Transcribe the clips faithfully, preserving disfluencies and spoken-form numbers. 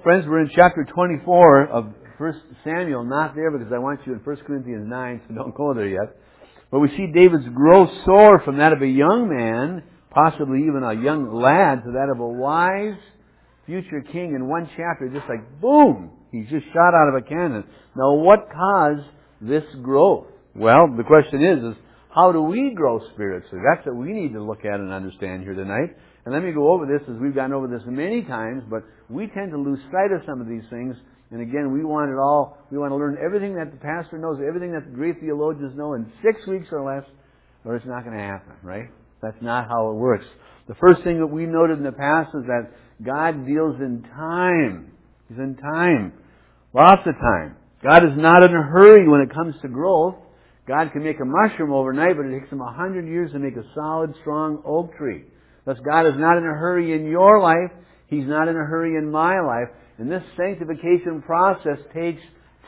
friends, we're in chapter twenty-four of First Samuel. Not there because I want you in First Corinthians nine, so don't go there yet. But we see David's growth soar from that of a young man, possibly even a young lad, to that of a wise future king in one chapter. Just like, boom! He's just shot out of a cannon. Now, what caused this growth? Well, the question is, is how do we grow spiritually? That's what we need to look at and understand here tonight. And let me go over this, as we've gone over this many times, but we tend to lose sight of some of these things. And again, we want it all, we want to learn everything that the pastor knows, everything that the great theologians know in six weeks or less, or it's not going to happen, right? That's not how it works. The first thing that we noted in the past is that God deals in time. He's in time. Lots of time. God is not in a hurry when it comes to growth. God can make a mushroom overnight, but it takes him a hundred years to make a solid, strong oak tree. Thus, God is not in a hurry in your life. He's not in a hurry in my life. And this sanctification process takes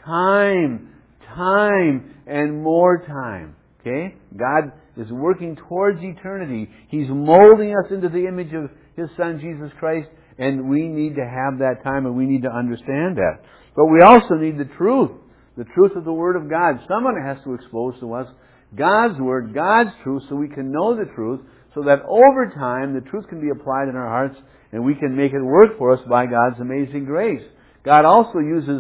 time, time, and more time. Okay? God is working towards eternity. He's molding us into the image of His Son, Jesus Christ, and we need to have that time, and we need to understand that. But we also need the truth, the truth of the Word of God. Someone has to expose to us God's Word, God's truth, so we can know the truth, so that over time the truth can be applied in our hearts and we can make it work for us by God's amazing grace. God also uses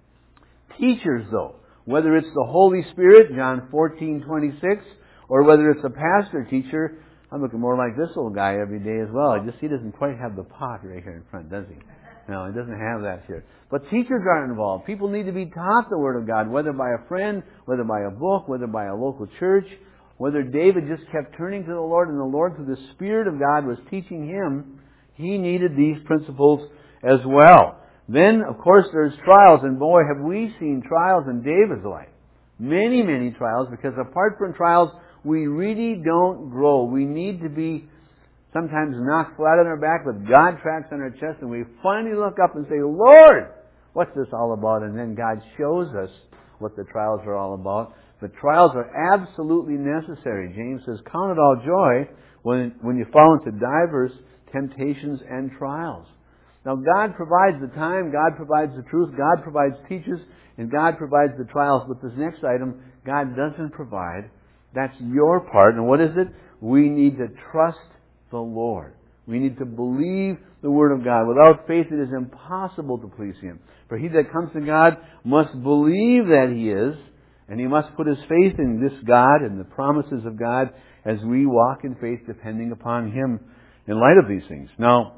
teachers, though. Whether it's the Holy Spirit, John fourteen twenty-six, or whether it's a pastor teacher. I'm looking more like this old guy every day as well. I just, he doesn't quite have the pot right here in front, does he? No, he doesn't have that here. But teachers are involved. People need to be taught the Word of God, whether by a friend, whether by a book, whether by a local church, whether David just kept turning to the Lord and the Lord, through the Spirit of God, was teaching him. He needed these principles as well. Then, of course, there's trials. And boy, have we seen trials in David's life. Many, many trials, because apart from trials, we really don't grow. We need to be sometimes knocked flat on our back with God tracks on our chest, and we finally look up and say, Lord, what's this all about? And then God shows us what the trials are all about. But trials are absolutely necessary. James says, count it all joy when, when you fall into diverse temptations and trials. Now, God provides the time, God provides the truth, God provides teachers, and God provides the trials. But this next item, God doesn't provide. That's your part. And what is it? We need to trust the Lord. We need to believe the Word of God. Without faith, it is impossible to please Him. For he that comes to God must believe that He is, and he must put his faith in this God and the promises of God as we walk in faith, depending upon Him in light of these things. Now,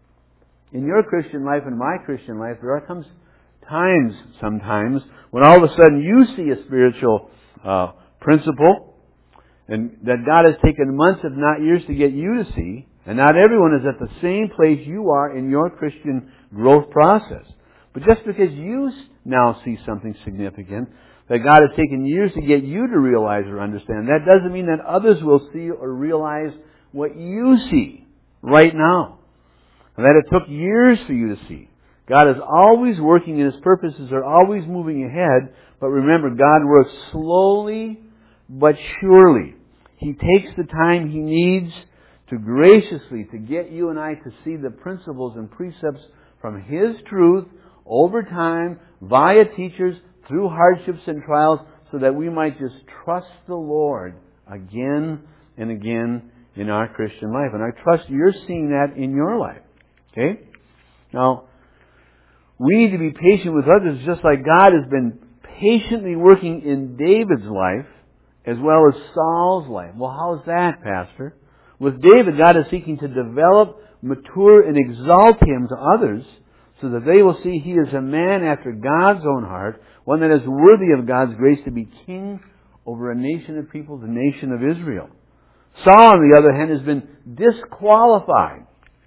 in your Christian life and my Christian life, there comes times sometimes when all of a sudden you see a spiritual uh, principle and that God has taken months, if not years, to get you to see. And not everyone is at the same place you are in your Christian growth process. But just because you now see something significant that God has taken years to get you to realize or understand, that doesn't mean that others will see or realize what you see right now. And that it took years for you to see. God is always working and His purposes are always moving ahead. But remember, God works slowly but surely. He takes the time He needs to graciously to get you and I to see the principles and precepts from His truth over time, via teachers, through hardships and trials, so that we might just trust the Lord again and again in our Christian life. And I trust you're seeing that in your life. Okay? Now, we need to be patient with others, just like God has been patiently working in David's life as well as Saul's life. Well, how's that, Pastor? With David, God is seeking to develop, mature, and exalt him to others so that they will see he is a man after God's own heart, one that is worthy of God's grace to be king over a nation of people, the nation of Israel. Saul, on the other hand, has been disqualified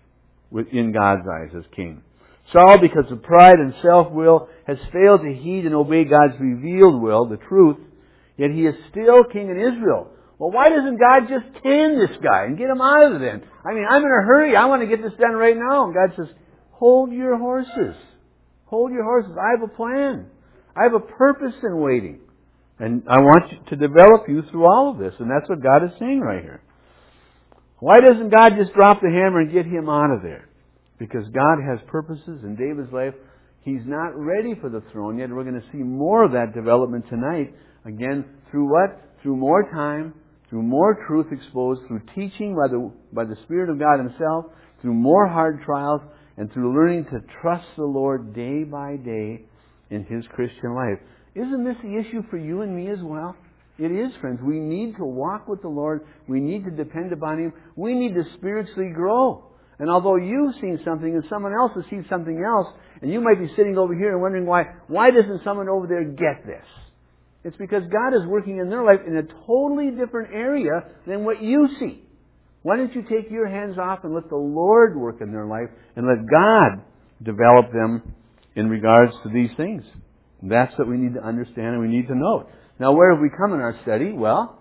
in God's eyes as king. Saul, because of pride and self-will, has failed to heed and obey God's revealed will, the truth, yet he is still king in Israel. Well, why doesn't God just tame this guy and get him out of there? I mean, I'm in a hurry. I want to get this done right now. And God says, hold your horses. Hold your horses. I have a plan. I have a purpose in waiting. And I want you to develop you through all of this. And that's what God is saying right here. Why doesn't God just drop the hammer and get him out of there? because God has purposes in David's life. He's not ready for the throne yet. We're going to see more of that development tonight. Again, through what? Through more time, through more truth exposed, through teaching by the, by the Spirit of God Himself, through more hard trials, and through learning to trust the Lord day by day in His Christian life. Isn't this the issue for you and me as well? It is, friends. We need to walk with the Lord. We need to depend upon Him. We need to spiritually grow. And although you've seen something and someone else has seen something else, and you might be sitting over here and wondering why, why doesn't someone over there get this? It's because God is working in their life in a totally different area than what you see. Why don't you take your hands off and let the Lord work in their life and let God develop them in regards to these things? That's what we need to understand and we need to know. Now, where have we come in our study? Well,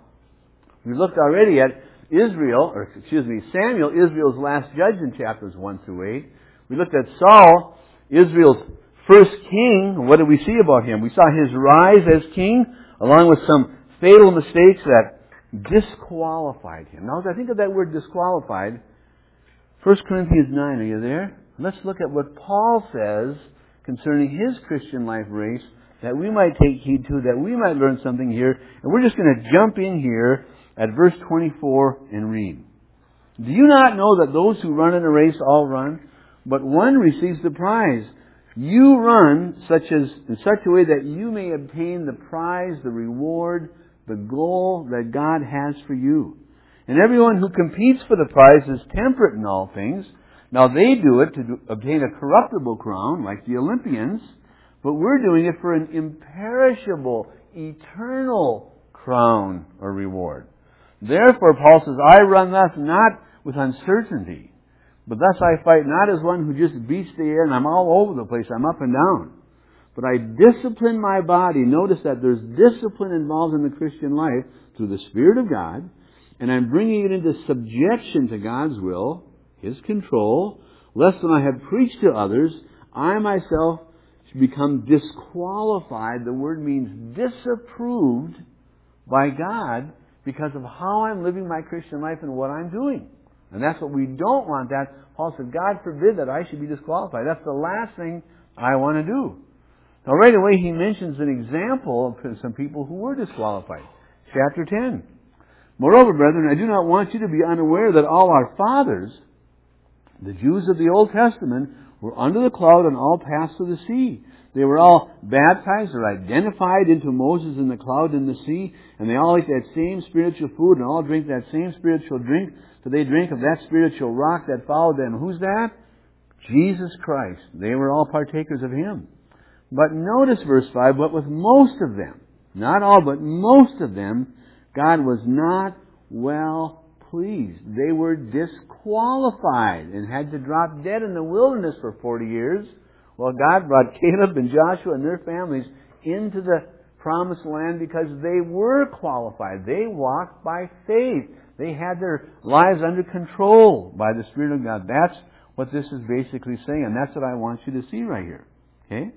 we looked already at Israel, or excuse me, Samuel, Israel's last judge in chapters one through eight. We looked at Saul, Israel's first king. What did we see about him? We saw his rise as king, along with some fatal mistakes that disqualified him. Now, as I think of that word disqualified, First Corinthians nine, are you there? Let's look at what Paul says concerning his Christian life race that we might take heed to, that we might learn something here. And we're just going to jump in here at verse twenty-four and read. Do you not know that those who run in a race all run, but one receives the prize? You run such as in such a way that you may obtain the prize, the reward, the goal that God has for you. And everyone who competes for the prize is temperate in all things. Now they do it to do, obtain a corruptible crown, like the Olympians, but we're doing it for an imperishable, eternal crown or reward. Therefore, Paul says, I run thus not with uncertainty, but thus I fight not as one who just beats the air and I'm all over the place, I'm up and down. But I discipline my body. Notice that there's discipline involved in the Christian life through the Spirit of God, and I'm bringing it into subjection to God's will, His control, lest when I have preached to others, I myself should become disqualified. The word means disapproved by God because of how I'm living my Christian life and what I'm doing. And that's what we don't want. That Paul said, God forbid that I should be disqualified. That's the last thing I want to do. Now right away he mentions an example of some people who were disqualified. Chapter ten. Moreover, brethren, I do not want you to be unaware that all our fathers, the Jews of the Old Testament, were under the cloud and all passed through the sea. They were all baptized or identified into Moses in the cloud and the sea, and they all ate that same spiritual food and all drink that same spiritual drink, for they drink of that spiritual rock that followed them. Who's that? Jesus Christ. They were all partakers of Him. But notice verse five, but with most of them, not all, but most of them, God was not well pleased. They were disqualified and had to drop dead in the wilderness for forty years. Well, God brought Caleb and Joshua and their families into the promised land because they were qualified. They walked by faith. They had their lives under control by the Spirit of God. That's what this is basically saying, and that's what I want you to see right here. Okay?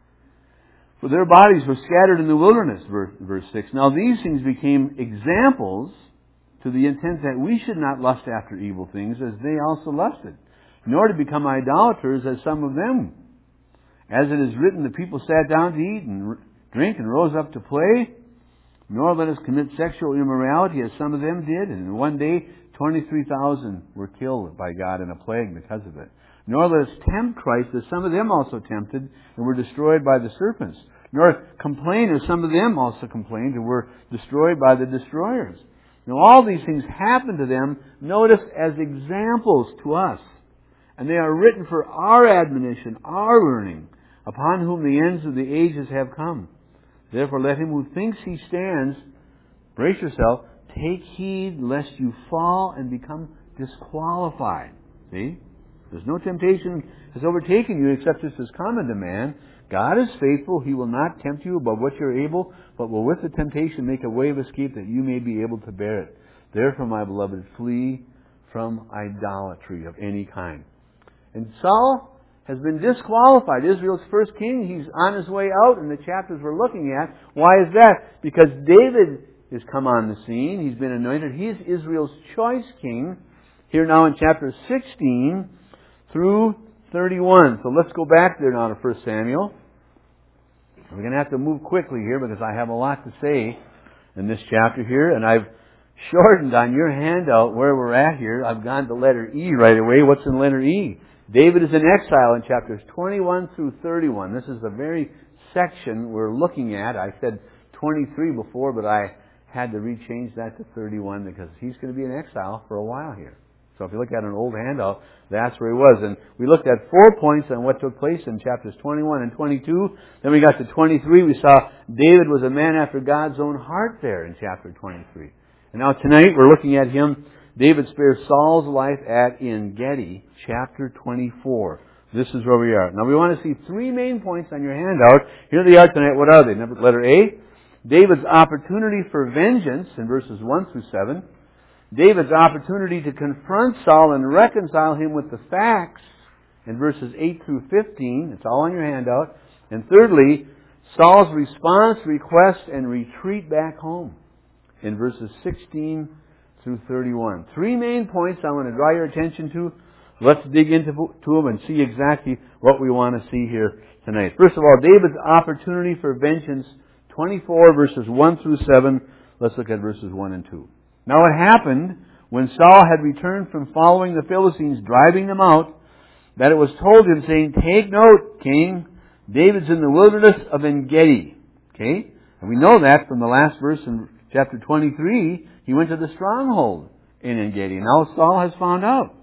For their bodies were scattered in the wilderness, verse six. Now these things became examples to the intent that we should not lust after evil things as they also lusted, nor to become idolaters as some of them. As it is written, the people sat down to eat and drink and rose up to play. Nor let us commit sexual immorality as some of them did. And in one day, twenty-three thousand were killed by God in a plague because of it. Nor let us tempt Christ as some of them also tempted and were destroyed by the serpents. Nor complain as some of them also complained and were destroyed by the destroyers. Now all these things happened to them, notice, as examples to us. And they are written for our admonition, our learning, upon whom the ends of the ages have come. Therefore let him who thinks he stands, brace yourself, take heed lest you fall and become disqualified. See? There's no temptation has overtaken you except this is common to man. God is faithful. He will not tempt you above what you're able, but will with the temptation make a way of escape that you may be able to bear it. Therefore, my beloved, flee from idolatry of any kind. And Saul has been disqualified. Israel's first king, he's on his way out in the chapters we're looking at. Why is that? Because David has come on the scene. He's been anointed. He is Israel's choice king. Here now in chapter sixteen through thirty-one. So let's go back there now to First Samuel. We're going to have to move quickly here because I have a lot to say in this chapter here. And I've shortened on your handout where we're at here. I've gone to letter E right away. What's in letter E? David is in exile in chapters twenty-one through thirty-one. This is the very section we're looking at. I said twenty-three before, but I had to rechange that to thirty-one because he's going to be in exile for a while here. So if you look at an old handout, that's where he was. And we looked at four points on what took place in chapters twenty-one and twenty-two. Then we got to twenty-three. We saw David was a man after God's own heart there in chapter twenty-three. And now tonight we're looking at him. David spares Saul's life at En-Gedi, chapter twenty-four. This is where we are. Now we want to see three main points on your handout. Here they are tonight. What are they? Number, letter A, David's opportunity for vengeance in verses one through seven. David's opportunity to confront Saul and reconcile him with the facts in verses eight through fifteen. It's all on your handout. And thirdly, Saul's response, request, and retreat back home in verses sixteen through thirty-one. Three main points I want to draw your attention to. Let's dig into to them and see exactly what we want to see here tonight. First of all, David's opportunity for vengeance, twenty-four verses one through seven. Let's look at verses one and two. Now it happened when Saul had returned from following the Philistines, driving them out, that it was told him, saying, "Take note, King, David's in the wilderness of En-Gedi." Okay? And we know that from the last verse in chapter twenty-three. He went to the stronghold in En-Gedi. Now Saul has found out.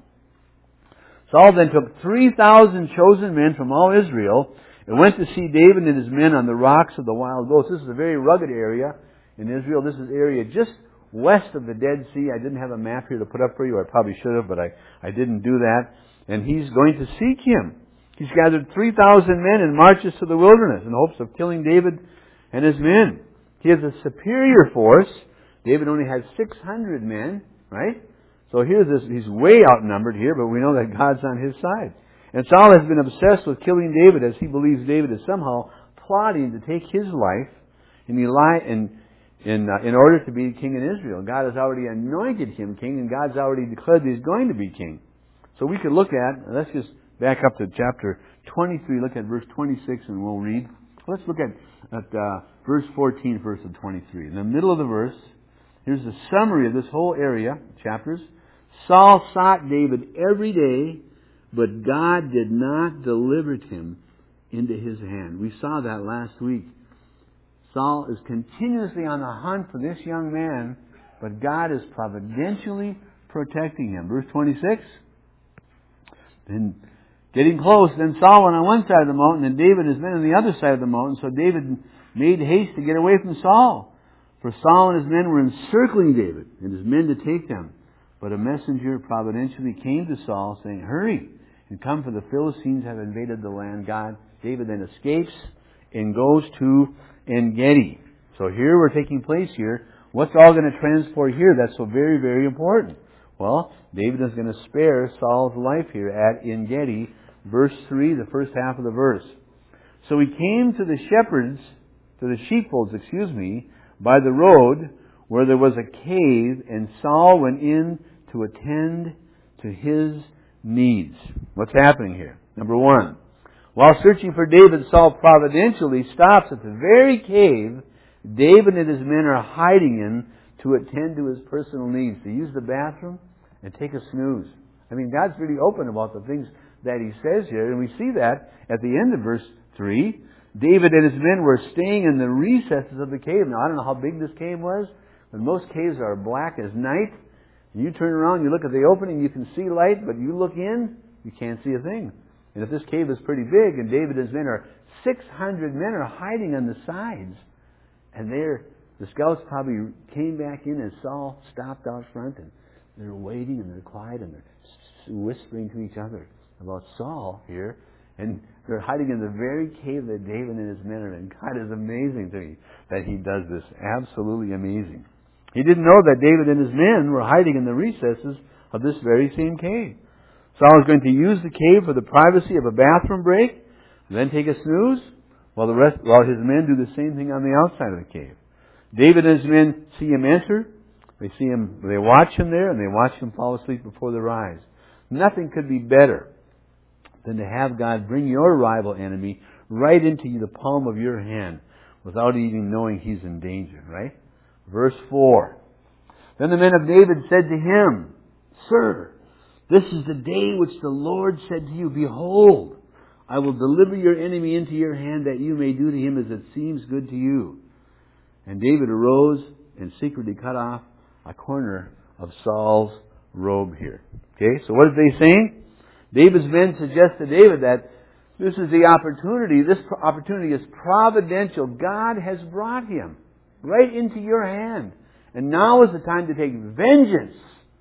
Saul then took three thousand chosen men from all Israel and went to see David and his men on the rocks of the wild goats. This is a very rugged area in Israel. This is area just west of the Dead Sea. I didn't have a map here to put up for you. I probably should have, but I, I didn't do that. And he's going to seek him. He's gathered three thousand men and marches to the wilderness in hopes of killing David and his men. He has a superior force. David only has six hundred men, right? So here's this, he's way outnumbered here, but we know that God's on his side. And Saul has been obsessed with killing David as he believes David is somehow plotting to take his life and Eli and In, uh, in order to be king in Israel. God has already anointed him king, and God's already declared that he's going to be king. So we could look at, let's just back up to chapter twenty-three, look at verse twenty-six, and we'll read. Let's look at, at uh, verse fourteen, verse of twenty-three. In the middle of the verse, here's the summary of this whole area, chapters. Saul sought David every day, but God did not deliver him into his hand. We saw that last week. Saul is continuously on the hunt for this young man, but God is providentially protecting him. Verse twenty-six. Then, getting close, then Saul went on one side of the mountain, and David and his men on the other side of the mountain. So David made haste to get away from Saul. For Saul and his men were encircling David and his men to take them. But a messenger providentially came to Saul, saying, "Hurry and come, for the Philistines have invaded the land." God, David then escapes and goes to En-Gedi. So here we're taking place here. What's all going to transport here? That's so very, very important. Well, David is going to spare Saul's life here at En-Gedi. Verse three, the first half of the verse. So he came to the shepherds, to the sheepfolds, excuse me, by the road where there was a cave, and Saul went in to attend to his needs. What's happening here? Number one, while searching for David, Saul providentially stops at the very cave David and his men are hiding in to attend to his personal needs, to use the bathroom and take a snooze. I mean, God's really open about the things that he says here, and we see that at the end of verse three. David and his men were staying in the recesses of the cave. Now, I don't know how big this cave was, but most caves are black as night. You turn around, you look at the opening, you can see light, but you look in, you can't see a thing. And if this cave is pretty big, and David and his men are, six hundred men are hiding on the sides, and they're, the scouts probably came back in as Saul stopped out front, and they're waiting, and they're quiet, and they're whispering to each other about Saul here, and they're hiding in the very cave that David and his men are in. God is amazing to me that he does this. Absolutely amazing. He didn't know that David and his men were hiding in the recesses of this very same cave. Saul is going to use the cave for the privacy of a bathroom break, then take a snooze, while the rest, while his men do the same thing on the outside of the cave. David and his men see him enter. They see him, they watch him there, and they watch him fall asleep before their eyes. Nothing could be better than to have God bring your rival enemy right into the palm of your hand without even knowing he's in danger, right? Verse four. Then the men of David said to him, Sir, this is the day which the Lord said to you, Behold, I will deliver your enemy into your hand that you may do to him as it seems good to you. And David arose and secretly cut off a corner of Saul's robe here. Okay, so what are they saying? David's men suggest to David that this is the opportunity. This opportunity is providential. God has brought him right into your hand. And now is the time to take vengeance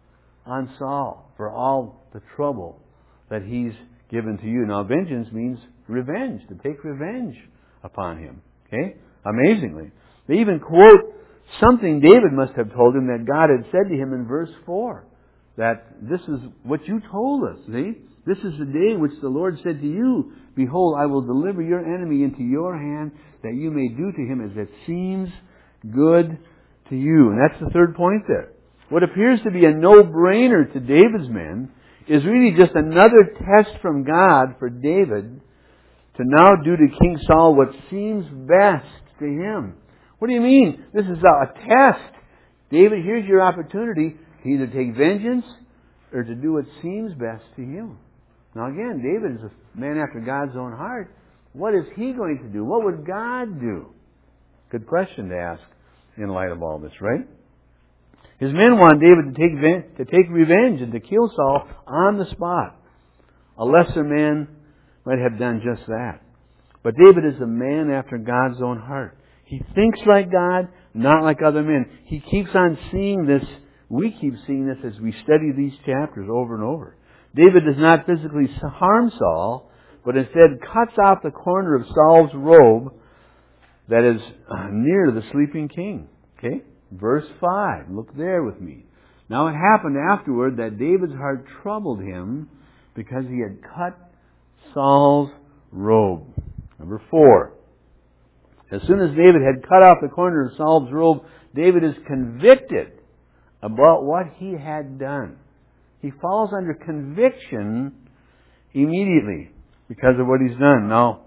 on Saul for all the trouble that he's given to you. Now, vengeance means revenge, to take revenge upon him. Okay? Amazingly. They even quote something David must have told him that God had said to him in verse four. That this is what you told us. See? This is the day which the Lord said to you, Behold, I will deliver your enemy into your hand, that you may do to him as it seems good to you. And that's the third point there. What appears to be a no-brainer to David's men is really just another test from God for David to now do to King Saul what seems best to him. What do you mean? This is a test. David, here's your opportunity to either take vengeance or to do what seems best to you. Now again, David is a man after God's own heart. What is he going to do? What would God do? Good question to ask in light of all this, right? His men want David to take, to take revenge and to kill Saul on the spot. A lesser man might have done just that. But David is a man after God's own heart. He thinks like God, not like other men. He keeps on seeing this. We keep seeing this as we study these chapters over and over. David does not physically harm Saul, but instead cuts off the corner of Saul's robe that is near the sleeping king. Okay? Verse five. Look there with me. Now it happened afterward that David's heart troubled him because he had cut Saul's robe. Number four. As soon as David had cut off the corner of Saul's robe, David is convicted about what he had done. He falls under conviction immediately because of what he's done. Now,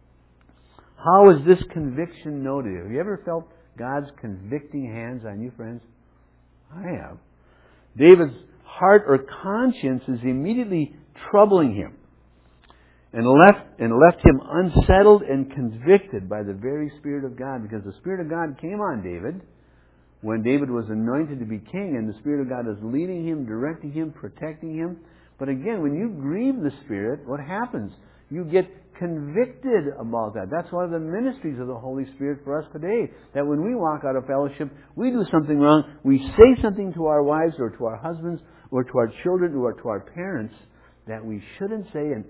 how is this conviction noted? Have you ever felt God's convicting hands on you, friends? I have. David's heart or conscience is immediately troubling him and left and left him unsettled and convicted by the very Spirit of God, because the Spirit of God came on David when David was anointed to be king, and the Spirit of God is leading him, directing him, protecting him. But again, when you grieve the Spirit, what happens? You get convicted about that. That's one of the ministries of the Holy Spirit for us today. That when we walk out of fellowship, we do something wrong, we say something to our wives or to our husbands or to our children or to our parents that we shouldn't say, and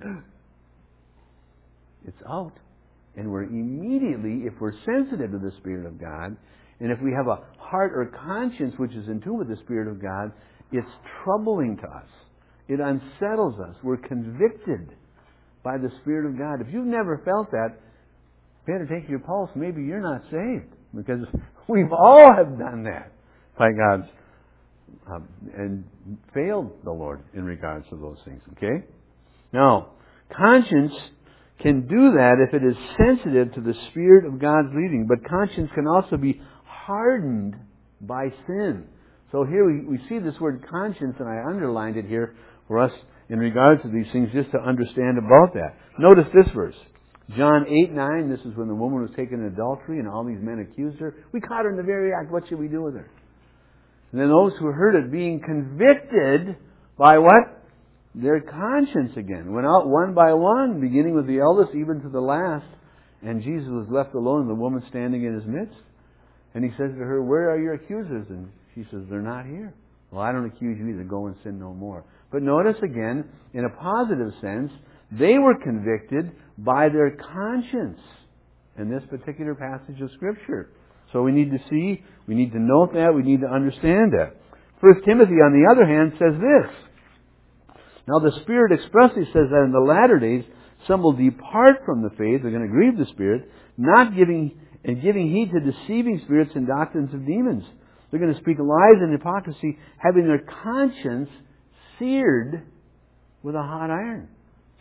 it's out. And we're immediately, if we're sensitive to the Spirit of God, and if we have a heart or conscience which is in tune with the Spirit of God, it's troubling to us. It unsettles us. We're convicted by the Spirit of God. If you've never felt that, better take your pulse. Maybe you're not saved, because we've all have done that by God's um, and failed the Lord in regards to those things. Okay? Now, conscience can do that if it is sensitive to the Spirit of God's leading, but conscience can also be hardened by sin. So here we, we see this word conscience, and I underlined it here for us in regards to these things, just to understand about that. Notice this verse. John eight nine, this is when the woman was taken in adultery and all these men accused her. We caught her in the very act. What should we do with her? And then those who heard it being convicted by what? Their conscience again. Went out one by one, beginning with the eldest, even to the last. And Jesus was left alone, and the woman standing in his midst. And he says to her, "Where are your accusers?" And she says, "They're not here." "Well, I don't accuse you either. Go and sin no more." But notice again, in a positive sense, they were convicted by their conscience in this particular passage of Scripture. So we need to see, we need to note that, we need to understand that. First Timothy, on the other hand, says this. Now the Spirit expressly says that in the latter days, some will depart from the faith, they're going to grieve the Spirit, not giving and giving heed to deceiving spirits and doctrines of demons. They're going to speak lies and hypocrisy, having their conscience seared with a hot iron.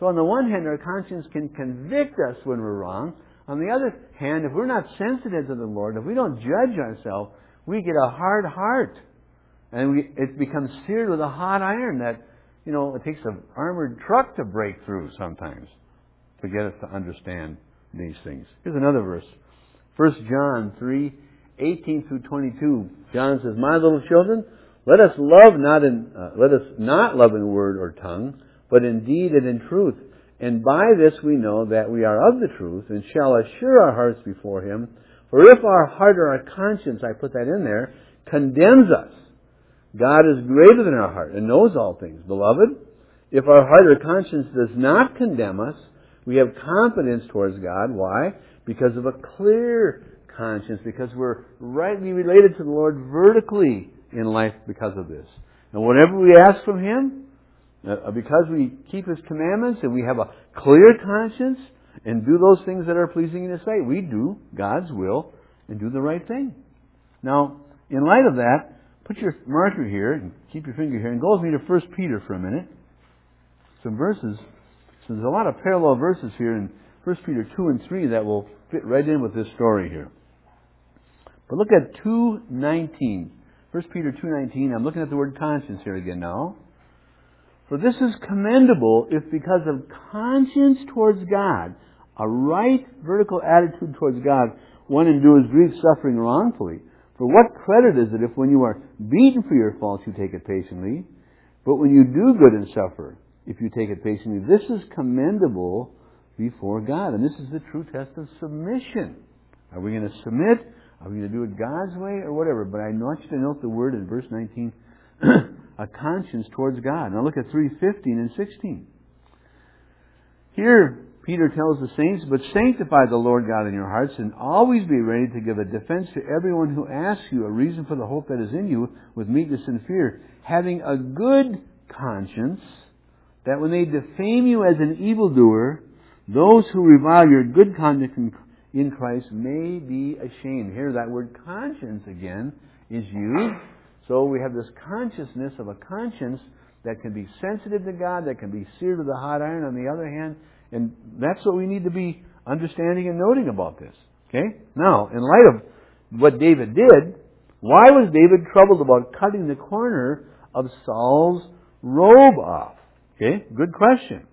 So on the one hand, our conscience can convict us when we're wrong. On the other hand, if we're not sensitive to the Lord, if we don't judge ourselves, we get a hard heart. And we, it becomes seared with a hot iron that, you know, it takes an armored truck to break through sometimes to get us to understand these things. Here's another verse. First John three, eighteen through twenty-two. John says, "My little children, let us love not in, uh, let us not love in word or tongue, but in deed and in truth. And by this we know that we are of the truth, and shall assure our hearts before Him. For if our heart or our conscience," I put that in there, "condemns us, God is greater than our heart and knows all things. Beloved, if our heart or conscience does not condemn us, we have confidence towards God." Why? Because of a clear conscience, because we're rightly related to the Lord vertically in life because of this. And whatever we ask from Him, uh, because we keep His commandments and we have a clear conscience and do those things that are pleasing in His sight, we do God's will and do the right thing. Now, in light of that, put your marker here and keep your finger here and go with me to First Peter for a minute. Some verses. So there's a lot of parallel verses here in First Peter two and three that will fit right in with this story here. But look at two nineteen. First Peter two nineteen. I'm looking at the word conscience here again now. "For this is commendable if because of conscience towards God, a right vertical attitude towards God, one endures grief suffering wrongfully. For what credit is it if when you are beaten for your faults you take it patiently? But when you do good and suffer, if you take it patiently, this is commendable before God." And this is the true test of submission. Are we going to submit? Are we going to do it God's way or whatever? But I want you to note the word in verse nineteen, a conscience towards God. Now look at three fifteen and sixteen. Here, Peter tells the saints, "But sanctify the Lord God in your hearts, and always be ready to give a defense to everyone who asks you a reason for the hope that is in you with meekness and fear, having a good conscience, that when they defame you as an evildoer, those who revile your good conduct in Christ may be ashamed." Here, that word conscience again is used. So we have this consciousness of a conscience that can be sensitive to God, that can be seared with a hot iron on the other hand. And that's what we need to be understanding and noting about this. Okay? Now, in light of what David did, why was David troubled about cutting the corner of Saul's robe off? Okay? Good question.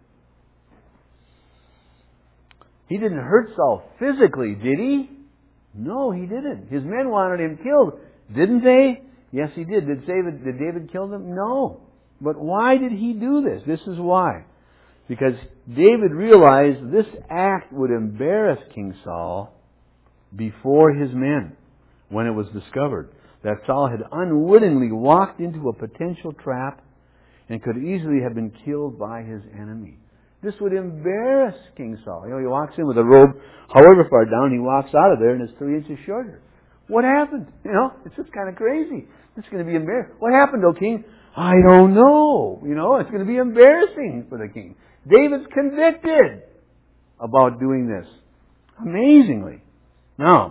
He didn't hurt Saul physically, did he? No, he didn't. His men wanted him killed, didn't they? Yes, he did. Did David, did David kill them? No. But why did he do this? This is why. Because David realized this act would embarrass King Saul before his men when it was discovered that Saul had unwittingly walked into a potential trap and could easily have been killed by his enemy. This would embarrass King Saul. You know, he walks in with a robe however far down, he walks out of there and it's three inches shorter. What happened? You know, it's just kind of crazy. It's going to be embarrassing. What happened, O king? I don't know. You know, it's going to be embarrassing for the king. David's convicted about doing this. Amazingly. Now,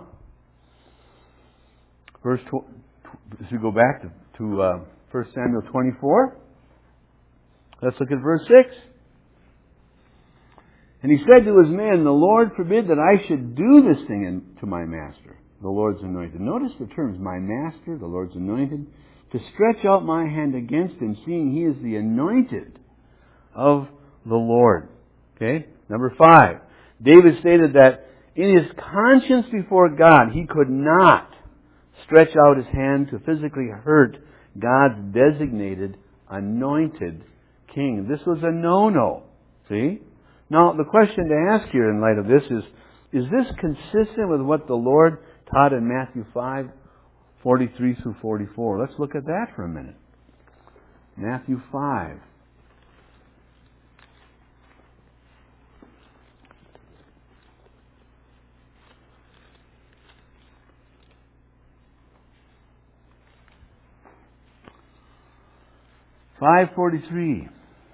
verse tw- as we go back to, to uh, First Samuel twenty-four, let's look at verse six. "And he said to his men, The Lord forbid that I should do this thing in, to my master, the Lord's anointed." Notice the terms, my master, the Lord's anointed, "to stretch out my hand against him, seeing he is the anointed of the Lord." Okay? Number five. David stated that in his conscience before God, he could not stretch out his hand to physically hurt God's designated, anointed king. This was a no-no. See? Now, the question to ask here in light of this is, is this consistent with what the Lord taught in Matthew five, forty-three through forty-four? Let's look at that for a minute. Matthew five. five forty-three.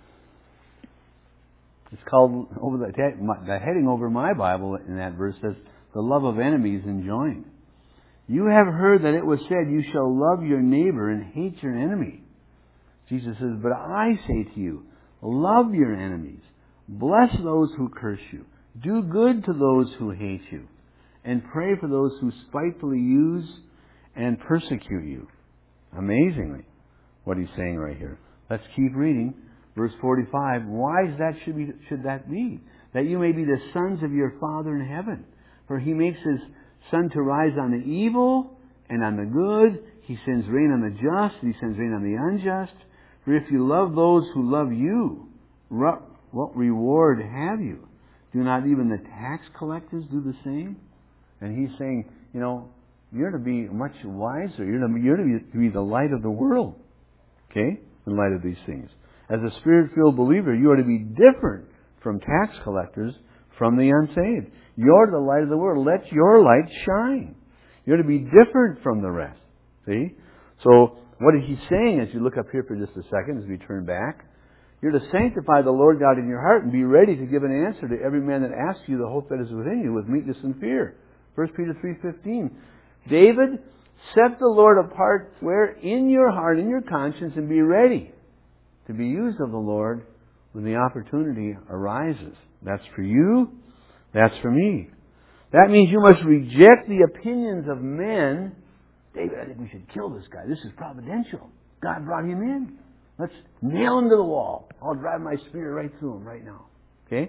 It's called, over the, the heading over my Bible in that verse says, the love of enemies enjoined. "You have heard that it was said, you shall love your neighbor and hate your enemy. Jesus says, but I say to you, love your enemies. Bless those who curse you. Do good to those who hate you. And pray for those who spitefully use and persecute you. Amazingly, what he's saying right here. Let's keep reading. Verse forty-five. Why is that should, be, should that be? That you may be the sons of your Father in heaven. For He makes His sun to rise on the evil and on the good. He sends rain on the just, and He sends rain on the unjust. For if you love those who love you, what reward have you? Do not even the tax collectors do the same? And He's saying, you know, you're to be much wiser. You're to, you're to, be, to be the light of the world. Okay? In light of these things. As a Spirit-filled believer, you are to be different from tax collectors, from the unsaved. You're the light of the world. Let your light shine. You're to be different from the rest. See? So, what He's saying, as you look up here for just a second, as we turn back, you're to sanctify the Lord God in your heart and be ready to give an answer to every man that asks you the hope that is within you with meekness and fear. First Peter three fifteen. David, set the Lord apart where in your heart, in your conscience, and be ready to be used of the Lord when the opportunity arises. That's for you. That's for me. That means you must reject the opinions of men. David, I think we should kill this guy. This is providential. God brought him in. Let's nail him to the wall. I'll drive my spear right through him right now. Okay?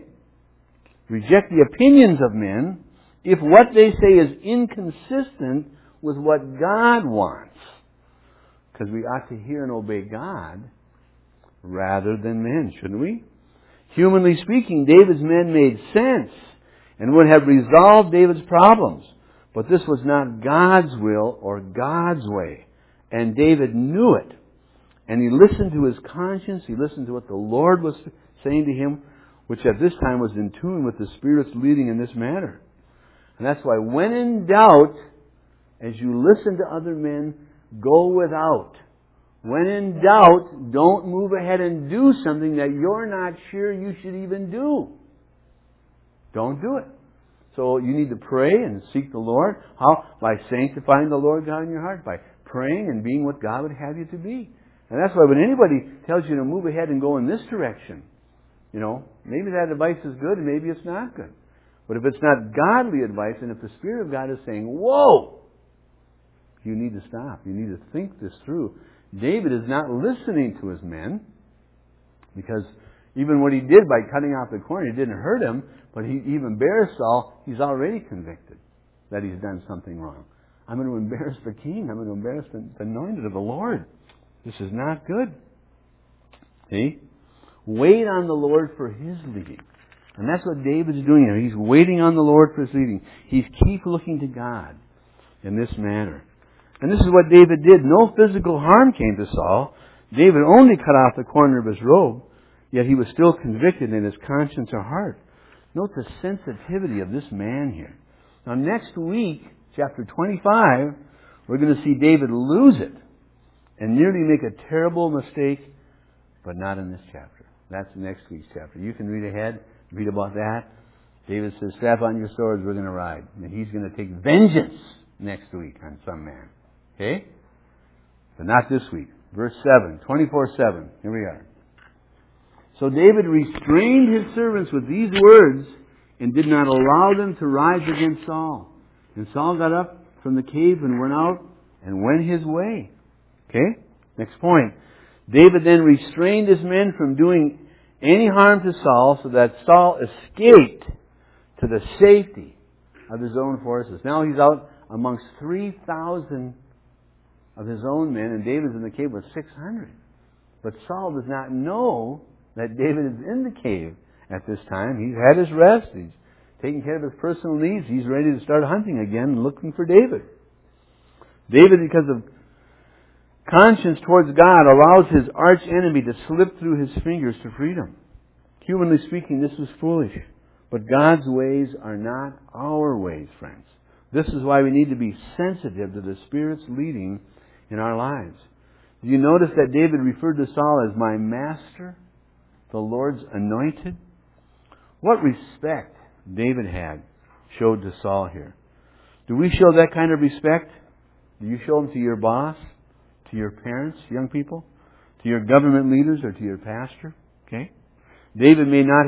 Reject the opinions of men if what they say is inconsistent with what God wants. Because we ought to hear and obey God rather than men, shouldn't we? Humanly speaking, David's men made sense and would have resolved David's problems. But this was not God's will or God's way. And David knew it. And he listened to his conscience. He listened to what the Lord was saying to him, which at this time was in tune with the Spirit's leading in this matter. And that's why when in doubt, as you listen to other men, go without. When in doubt, don't move ahead and do something that you're not sure you should even do. Don't do it. So you need to pray and seek the Lord. How? By sanctifying the Lord God in your heart. By praying and being what God would have you to be. And that's why when anybody tells you to move ahead and go in this direction, you know, maybe that advice is good and maybe it's not good. But if it's not godly advice and if the Spirit of God is saying, whoa, you need to stop. You need to think this through. David is not listening to his men because even what he did by cutting off the corn, it didn't hurt him, but he even embarrassed Saul. He's already convicted that he's done something wrong. I'm going to embarrass the king. I'm going to embarrass the anointed of the Lord. This is not good. See? Wait on the Lord for His leading. And that's what David's doing here. He's waiting on the Lord for His leading. He's keep looking to God in this manner. And this is what David did. No physical harm came to Saul. David only cut off the corner of his robe, yet he was still convicted in his conscience or heart. Note the sensitivity of this man here. Now next week, chapter twenty-five, we're going to see David lose it and nearly make a terrible mistake, but not in this chapter. That's next week's chapter. You can read ahead, read about that. David says, strap on your swords, we're going to ride. And he's going to take vengeance next week on some man. Okay? But not this week. Verse seven, twenty-four seven. Here we are. So David restrained his servants with these words and did not allow them to rise against Saul. And Saul got up from the cave and went out and went his way. Okay? Next point. David then restrained his men from doing any harm to Saul so that Saul escaped to the safety of his own forces. Now he's out amongst three thousand of his own men, and David's in the cave with six hundred. But Saul does not know that David is in the cave at this time. He's had his rest. He's taking care of his personal needs. He's ready to start hunting again and looking for David. David, because of conscience towards God, allows his arch enemy to slip through his fingers to freedom. Humanly speaking, this was foolish. But God's ways are not our ways, friends. This is why we need to be sensitive to the Spirit's leading in our lives. Do you notice that David referred to Saul as my master, the Lord's anointed? What respect David had showed to Saul here. Do we show that kind of respect? Do you show them to your boss, to your parents, young people, to your government leaders, or to your pastor? Okay? David may not have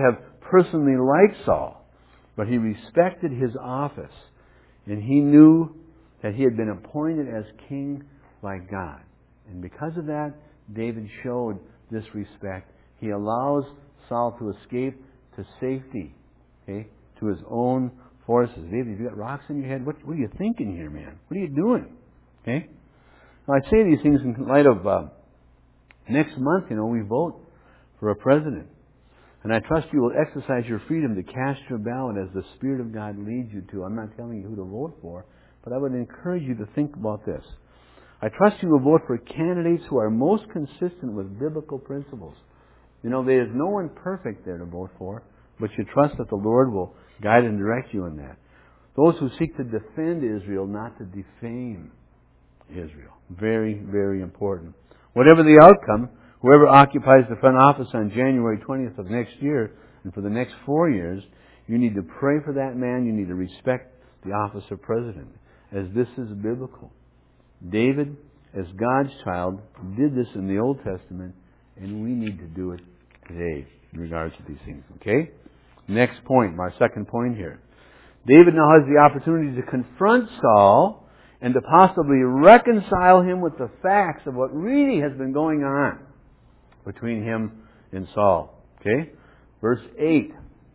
personally like Saul, but he respected his office, and he knew that he had been appointed as king by God. And because of that, David showed this respect. He allows Saul to escape to safety, okay, to his own forces. David, have you got rocks in your head? What, what are you thinking here, man? What are you doing? Okay? Now, I say these things in light of uh, next month, you know, we vote for a president. And I trust you will exercise your freedom to cast your ballot as the Spirit of God leads you to. I'm not telling you who to vote for, but I would encourage you to think about this. I trust you will vote for candidates who are most consistent with biblical principles. You know, there is no one perfect there to vote for, but you trust that the Lord will guide and direct you in that. Those who seek to defend Israel, not to defame Israel. Very, very important. Whatever the outcome, whoever occupies the front office on January twentieth of next year, and for the next four years, you need to pray for that man. You need to respect the office of president, as this is biblical. David, as God's child, did this in the Old Testament, and we need to do it today in regards to these things. Okay? Next point, my second point here. David now has the opportunity to confront Saul and to possibly reconcile him with the facts of what really has been going on between him and Saul. Okay? Verse eight.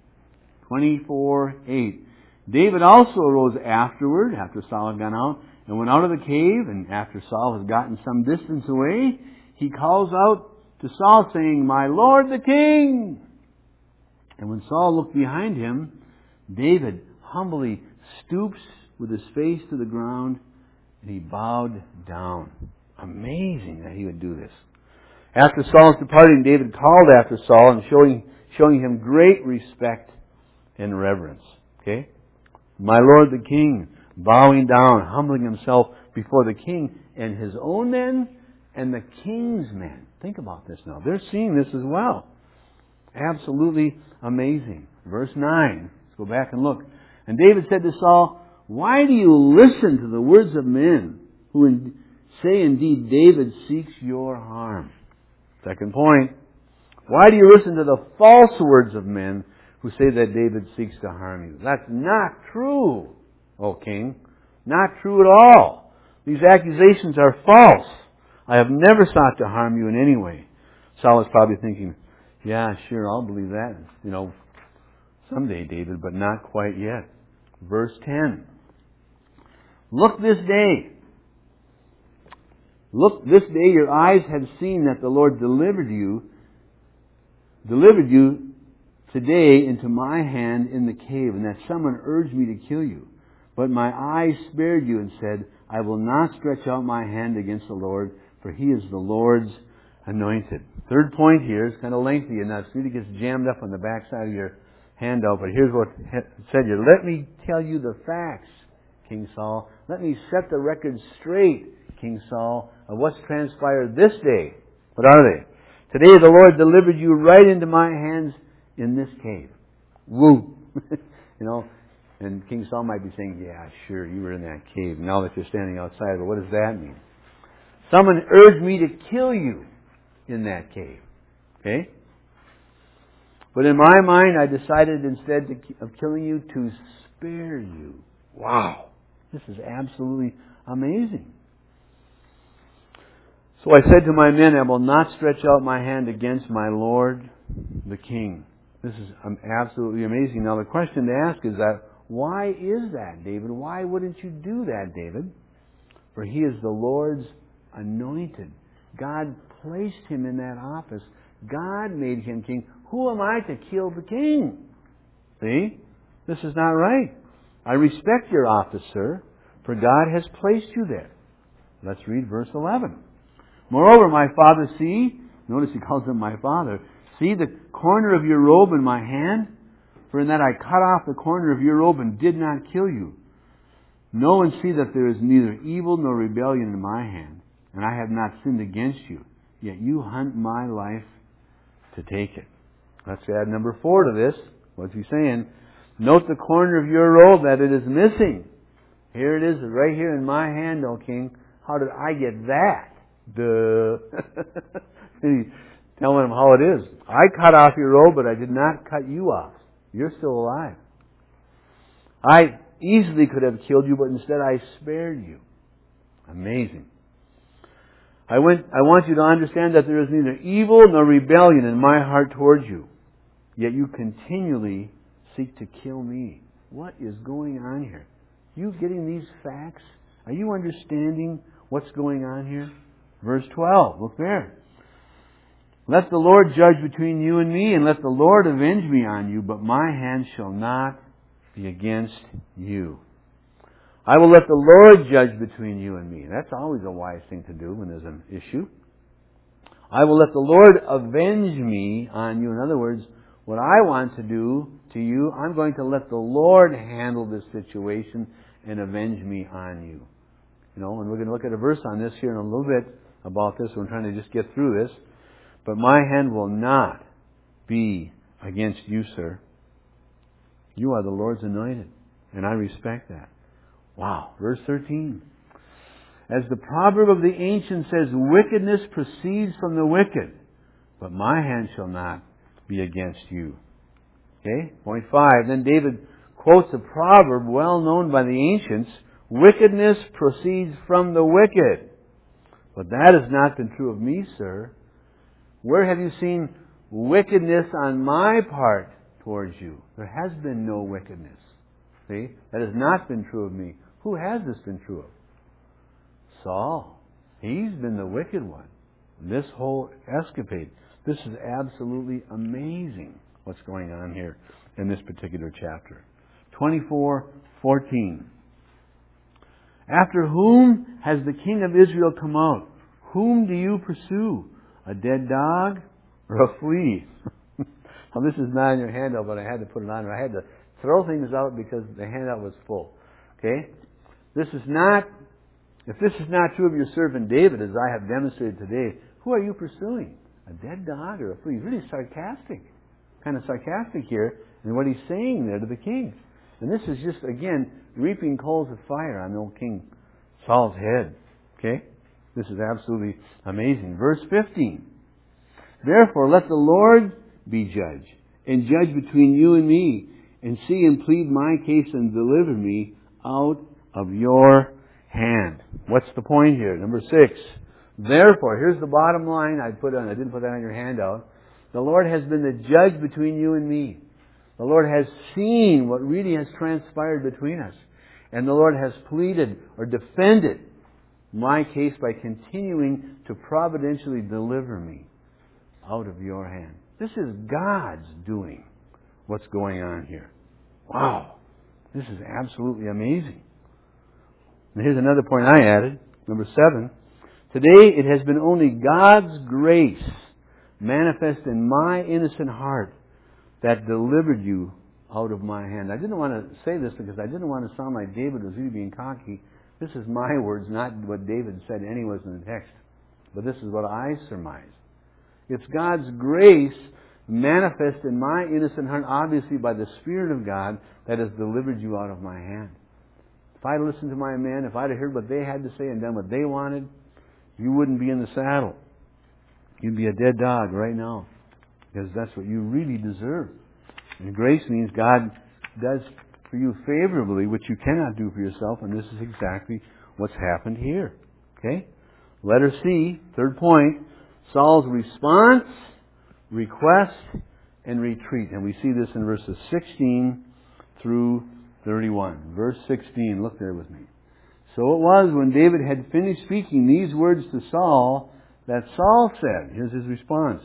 twenty-four eight. David also arose afterward, after Saul had gone out, and went out of the cave, and after Saul has gotten some distance away, he calls out to Saul, saying, "My Lord the King!" And when Saul looked behind him, David humbly stoops with his face to the ground, and he bowed down. Amazing that he would do this. After Saul's departing, David called after Saul and showing, showing him great respect and reverence. Okay? "My Lord the King," bowing down, humbling himself before the king and his own men and the king's men. Think about this now. They're seeing this as well. Absolutely amazing. Verse nine. Let's go back and look. "And David said to Saul, 'Why do you listen to the words of men who in, say indeed David seeks your harm?'" Second point. "Why do you listen to the false words of men who say that David seeks to harm you?" That's not true, O king. Not true at all. These accusations are false. I have never sought to harm you in any way. Saul is probably thinking, yeah, sure, I'll believe that. You know, someday, David, but not quite yet. Verse ten. "Look this day. Look this day your eyes have seen that the Lord delivered you, delivered you today into my hand in the cave, and that someone urged me to kill you. But my eyes spared you and said, I will not stretch out my hand against the Lord, for he is the Lord's anointed." Third point here is kind of lengthy, and that really gets jammed up on the back side of your handout. But here's what it said here. "Let me tell you the facts, King Saul. Let me set the record straight, King Saul, of what's transpired this day." What are they? "Today the Lord delivered you right into my hands in this cave." Woo! You know, and King Saul might be saying, yeah, sure, you were in that cave. Now that you're standing outside, but what does that mean? "Someone urged me to kill you in that cave." Okay? "But in my mind, I decided instead to, of killing you, to spare you." Wow! This is absolutely amazing. "So I said to my men, I will not stretch out my hand against my Lord, the King." This is absolutely amazing. Now the question to ask is that, why is that, David? Why wouldn't you do that, David? For he is the Lord's anointed. God placed him in that office. God made him king. Who am I to kill the king? See? This is not right. I respect your office, sir, for God has placed you there. Let's read verse eleven. "Moreover, my father, see," notice he calls him my father, "see the corner of your robe in my hand? For in that I cut off the corner of your robe and did not kill you. Know and see that there is neither evil nor rebellion in my hand, and I have not sinned against you. Yet you hunt my life to take it." Let's add number four to this. What's he saying? "Note the corner of your robe that it is missing. Here it is, right here in my hand, O king. How did I get that?" Duh. He's telling him how it is. "I cut off your robe, but I did not cut you off. You're still alive. I easily could have killed you, but instead I spared you. Amazing. I went, I want you to understand that there is neither evil nor rebellion in my heart towards you. Yet you continually seek to kill me. What is going on here? You getting these facts? Are you understanding what's going on here? Verse twelve. Look there. Let the Lord judge between you and me, and let the Lord avenge me on you, but my hand shall not be against you. I will let the Lord judge between you and me. That's always a wise thing to do when there's an issue. I will let the Lord avenge me on you. In other words, what I want to do to you, I'm going to let the Lord handle this situation and avenge me on you. You know, and we're going to look at a verse on this here in a little bit about this. We're trying to just get through this. But my hand will not be against you, sir. You are the Lord's anointed, and I respect that. Wow. Verse thirteen. As the proverb of the ancient says, wickedness proceeds from the wicked, but my hand shall not be against you. Okay? Point five. Then David quotes a proverb well known by the ancients, wickedness proceeds from the wicked. But that has not been true of me, sir. Where have you seen wickedness on my part towards you? There has been no wickedness. See? That has not been true of me. Who has this been true of? Saul. He's been the wicked one. This whole escapade. This is absolutely amazing what's going on here in this particular chapter. twenty-four fourteen. After whom has the king of Israel come out? Whom do you pursue? A dead dog or a flea? Well, this is not in your handout, but I had to put it on. I had to throw things out because the handout was full. Okay? This is not, if this is not true of your servant David, as I have demonstrated today, who are you pursuing? A dead dog or a flea? He's really sarcastic. Kind of sarcastic here in what he's saying there to the king. And this is just, again, reaping coals of fire on old King Saul's head. Okay? This is absolutely amazing. Verse fifteen. Therefore, let the Lord be judge, and judge between you and me, and see and plead my case and deliver me out of your hand. What's the point here? Number six. Therefore, here's the bottom line I put on. I didn't put that on your handout. The Lord has been the judge between you and me. The Lord has seen what really has transpired between us. And the Lord has pleaded or defended my case by continuing to providentially deliver me out of your hand. This is God's doing what's going on here. Wow. This is absolutely amazing. And here's another point I added. Number seven. Today it has been only God's grace manifest in my innocent heart that delivered you out of my hand. I didn't want to say this because I didn't want to sound like David was really being cocky. This is my words, not what David said anyways in the text. But this is what I surmise. It's God's grace manifest in my innocent heart, obviously by the Spirit of God, that has delivered you out of my hand. If I'd listened to my men, if I'd have heard what they had to say and done what they wanted, you wouldn't be in the saddle. You'd be a dead dog right now. Because that's what you really deserve. And grace means God does for you favorably what you cannot do for yourself, and this is exactly what's happened here. Okay? Letter C, third point, Saul's response, request, and retreat. And we see this in verses sixteen through thirty-one. Verse sixteen, look there with me. So it was when David had finished speaking these words to Saul that Saul said, here's his response,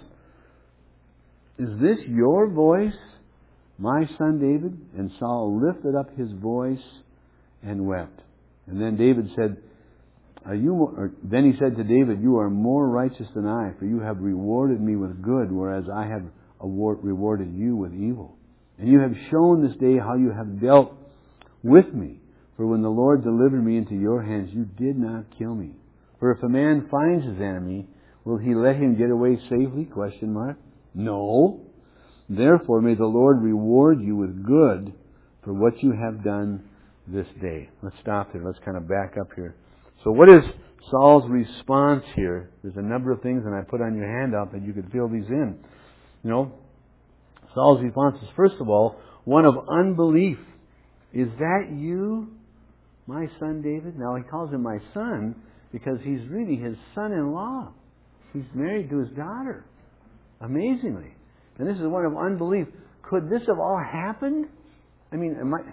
"Is this your voice, my son David?" And Saul lifted up his voice and wept. And then David said, Are you more, or then he said to David, "You are more righteous than I, for you have rewarded me with good, whereas I have award, rewarded you with evil. And you have shown this day how you have dealt with me. For when the Lord delivered me into your hands, you did not kill me. For if a man finds his enemy, will he let him get away safely?" Question mark. No. Therefore may the Lord reward you with good for what you have done this day. Let's stop there. Let's kind of back up here. So what is Saul's response here? There's a number of things, and I put on your handout that you could fill these in. You know, Saul's response is, first of all, one of unbelief. Is that you, my son David? Now he calls him my son because he's really his son-in-law. He's married to his daughter. Amazingly. And this is one of unbelief. Could this have all happened? I mean, am I,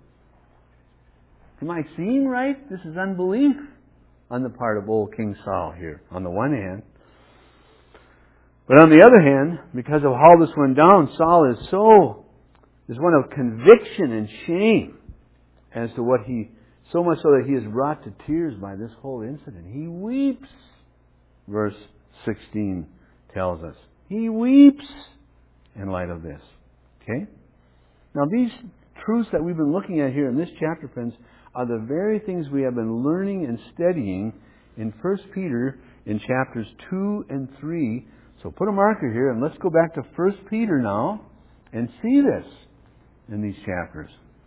am I seeing right? This is unbelief on the part of old King Saul here, on the one hand. But on the other hand, because of how this went down, Saul is so, is one of conviction and shame as to what he, so much so that he is brought to tears by this whole incident. He weeps, verse sixteen tells us. He weeps in light of this. Okay? Now these truths that we've been looking at here in this chapter, friends, are the very things we have been learning and studying in First Peter in chapters two and three. So put a marker here and let's go back to First Peter now and see this in these chapters.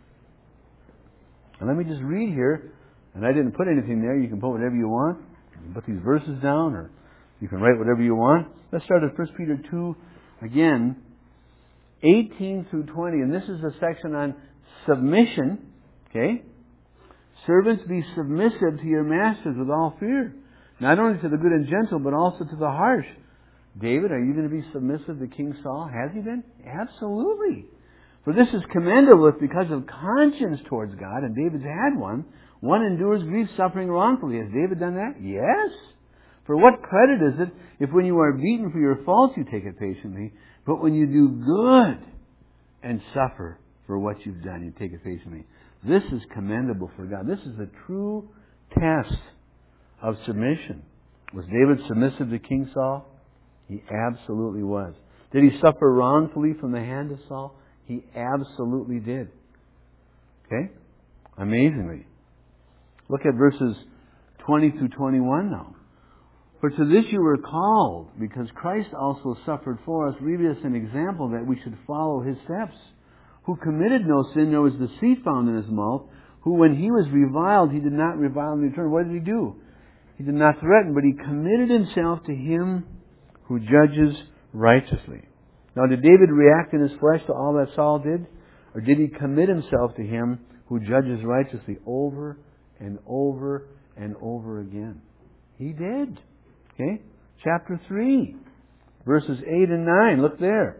And let me just read here, and I didn't put anything there. You can put whatever you want. You can put these verses down, or you can write whatever you want. Let's start at First Peter two, again, eighteen through twenty. And this is a section on submission. Okay? Servants, be submissive to your masters with all fear, not only to the good and gentle, but also to the harsh. David, are you going to be submissive to King Saul? Has he been? Absolutely. For this is commendable if because of conscience towards God, and David's had one, one endures grief suffering wrongfully. Has David done that? Yes. For what credit is it if when you are beaten for your faults you take it patiently, but when you do good and suffer for what you've done, you take it patiently? This is commendable for God. This is the true test of submission. Was David submissive to King Saul? He absolutely was. Did he suffer wrongfully from the hand of Saul? He absolutely did. Okay? Amazingly. Look at verses twenty through twenty-one now. For to this you were called, because Christ also suffered for us, leaving us an example that we should follow his steps. Who committed no sin, nor was deceit found in his mouth. Who, when he was reviled, he did not revile in return. What did he do? He did not threaten, but he committed himself to him who judges righteously. Now, did David react in his flesh to all that Saul did? Or did he commit himself to him who judges righteously over and over and over again? He did. Okay? Chapter three, verses eight and nine. Look there.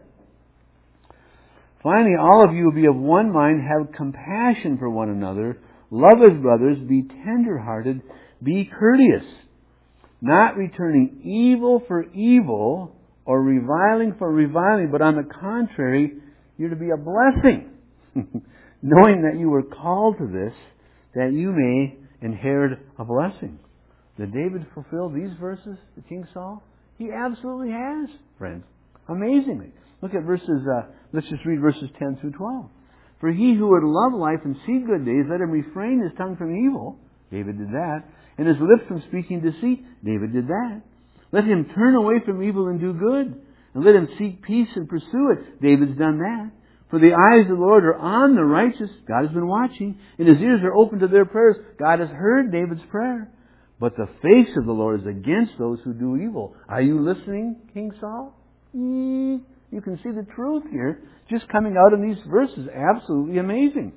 Finally, all of you will be of one mind, have compassion for one another, love as brothers, be tender-hearted, be courteous, not returning evil for evil or reviling for reviling, but on the contrary, you're to be a blessing, knowing that you were called to this, that you may inherit a blessing. Did David fulfill these verses to King Saul? He absolutely has, friends. Amazingly. Look at verses, uh, let's just read verses ten through twelve. For he who would love life and see good days, let him refrain his tongue from evil. David did that. And his lips from speaking deceit. David did that. Let him turn away from evil and do good. And let him seek peace and pursue it. David's done that. For the eyes of the Lord are on the righteous. God has been watching. And his ears are open to their prayers. God has heard David's prayer. But the face of the Lord is against those who do evil. Are you listening, King Saul? Mm. You can see the truth here just coming out in these verses. Absolutely amazing.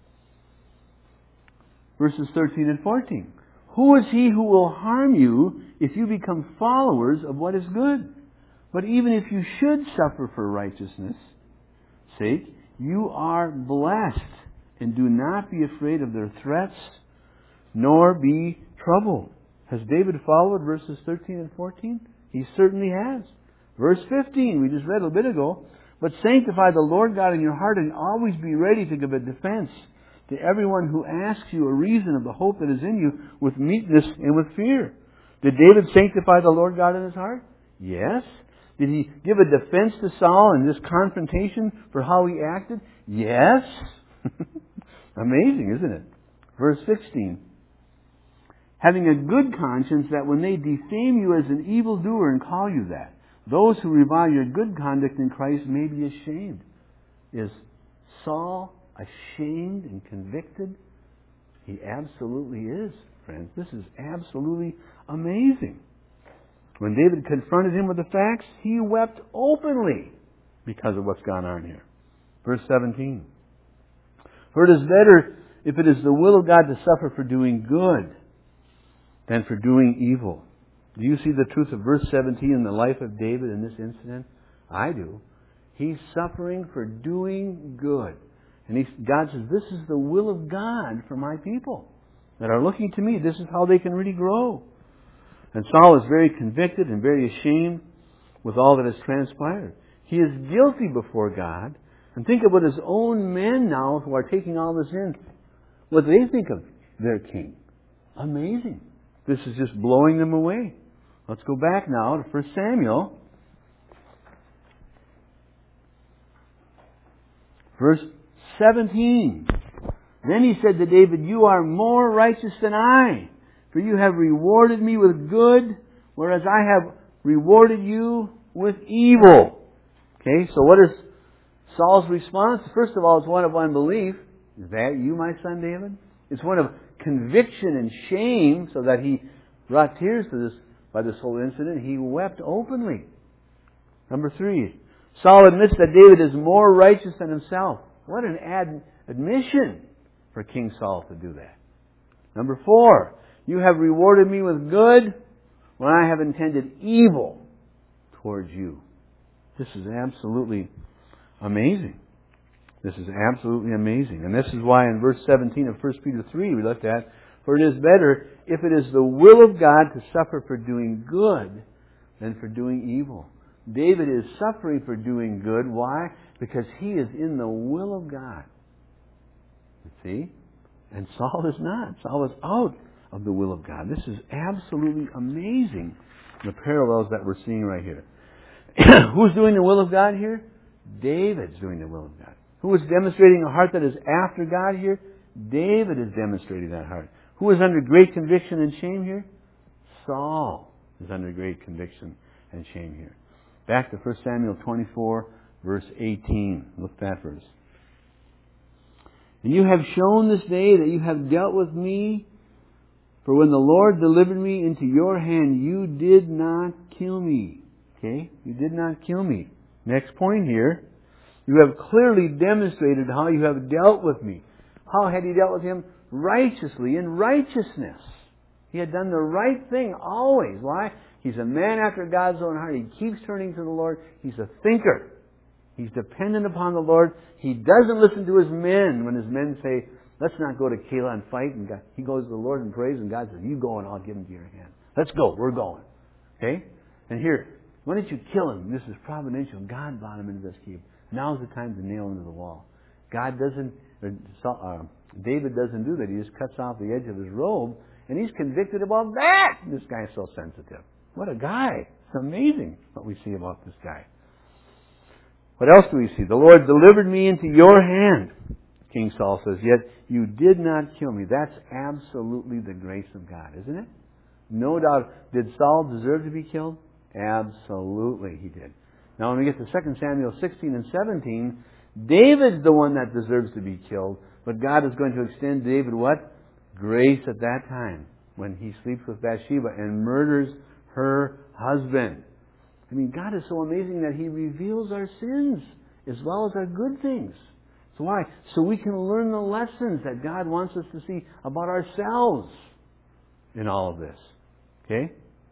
Verses thirteen and fourteen. Who is he who will harm you if you become followers of what is good? But even if you should suffer for righteousness' sake, you are blessed. And do not be afraid of their threats, nor be troubled. Has David followed verses thirteen and fourteen? He certainly has. Verse fifteen, we just read a bit ago. But sanctify the Lord God in your heart and always be ready to give a defense to everyone who asks you a reason of the hope that is in you with meekness and with fear. Did David sanctify the Lord God in his heart? Yes. Did he give a defense to Saul in this confrontation for how he acted? Yes. Amazing, isn't it? Verse sixteen. Having a good conscience that when they defame you as an evildoer and call you that, those who revile your good conduct in Christ may be ashamed. Is Saul ashamed and convicted? He absolutely is, friends. This is absolutely amazing. When David confronted him with the facts, he wept openly because of what's gone on here. Verse seventeen. For it is better, if it is the will of God, to suffer for doing good than for doing evil. Do you see the truth of verse seventeen in the life of David in this incident? I do. He's suffering for doing good. And he, God says, this is the will of God for my people that are looking to me. This is how they can really grow. And Saul is very convicted and very ashamed with all that has transpired. He is guilty before God. And think of what his own men now who are taking all this in, what they think of their king. Amazing. This is just blowing them away. Let's go back now to First Samuel. Verse seventeen. Then he said to David, you are more righteous than I, for you have rewarded me with good, whereas I have rewarded you with evil. Okay, so what is Saul's response? First of all, it's one of unbelief. Is that you, my son David? It's one of conviction and shame, so that he brought tears to this by this whole incident. He wept openly. Number three, Saul admits that David is more righteous than himself. What an ad- admission for King Saul to do that. Number four, you have rewarded me with good when I have intended evil towards you. This is absolutely amazing. This is absolutely amazing. And this is why in verse seventeen of First Peter three we looked at, for it is better if it is the will of God to suffer for doing good than for doing evil. David is suffering for doing good. Why? Because he is in the will of God. You see? And Saul is not. Saul is out of the will of God. This is absolutely amazing, the parallels that we're seeing right here. Who's doing the will of God here? David's doing the will of God. Who is demonstrating a heart that is after God here? David is demonstrating that heart. Who is under great conviction and shame here? Saul is under great conviction and shame here. Back to First Samuel twenty-four, verse eighteen. Look at that verse. And you have shown this day that you have dealt with me, for when the Lord delivered me into your hand, you did not kill me. Okay? You did not kill me. Next point here. You have clearly demonstrated how you have dealt with me. How had he dealt with him? Righteously, in righteousness. He had done the right thing always. Why? He's a man after God's own heart. He keeps turning to the Lord. He's a thinker. He's dependent upon the Lord. He doesn't listen to his men when his men say, let's not go to Keilah and fight. And God, he goes to the Lord and prays, and God says, you go and I'll give him to your hand. Let's go. We're going. Okay? And here, why don't you kill him? This is providential. God brought him into this cave. Now's the time to nail him to the wall. God doesn't, uh, David doesn't do that. He just cuts off the edge of his robe, and he's convicted about that. This guy's so sensitive. What a guy. It's amazing what we see about this guy. What else do we see? The Lord delivered me into your hand, King Saul says, yet you did not kill me. That's absolutely the grace of God, isn't it? No doubt. Did Saul deserve to be killed? Absolutely he did. Now when we get to Second Samuel sixteen and seventeen, David's the one that deserves to be killed, but God is going to extend David what? Grace at that time, when he sleeps with Bathsheba and murders her husband. I mean, God is so amazing that He reveals our sins as well as our good things. So why? So we can learn the lessons that God wants us to see about ourselves in all of this. Okay?